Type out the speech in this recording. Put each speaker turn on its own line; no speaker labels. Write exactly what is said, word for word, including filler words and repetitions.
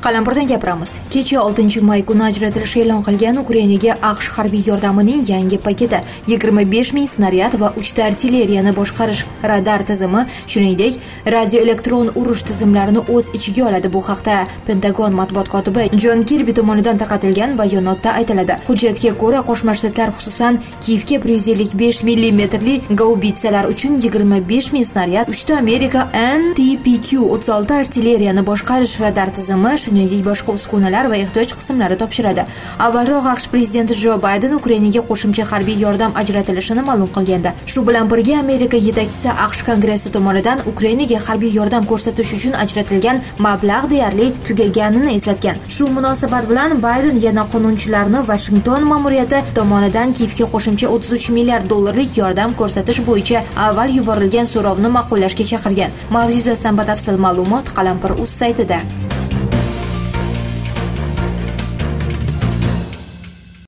Qalampirdan gapiramiz. Kecha oltinchi may kuni ajratilishi e'lon qilgan Ukrainaga AQSh harbiy yordamining yangi paketi yigirma besh ming snaryad va uchta artilleriyani boshqarish radar tizimi, shuningdek, radioelektron urush tizimlarini o'z ichiga oladi. Bu haqda Pentagon matbuot kotibi Jon Kirbi tomonidan tarqatilgan bayonotda aytiladi. Hujjatga ko'ra, Qo'shma Shtatlar xususan Kiyevga bir yuz ellik besh millimetrli gaubitsalar uchun yigirma besh ming snaryad, uchta Amerika N T P Q o'ttiz olti artilleriyani boshqarish radar tizimi, shuningdek boshqa uskunalar va ehtiyoj qismlari topshiradi. Avvalroq AQSh prezidenti Jo Bayden Ukrainaga qo'shimcha harbiy yordam ajratilishini ma'lum qilgandi. Shu bilan birga Amerika yetakchisi AQSh Kongressi tomonidan Ukrainaga harbiy yordam ko'rsatish uchun ajratilgan mablag' deyarli tugaganini eslatgan. Shu munosabat bilan Bayden yana qonunchilarni Washington ma'muriyati tomonidan Kiyevga qo'shimcha o'ttiz uch milliard dollarlik yordam ko'rsatish bo'yicha avval yuborilgan so'rovni ma'qullashga chaqirgan. Mavzu yuzasidan batafsil ma'lumot Qalampir.uz saytida.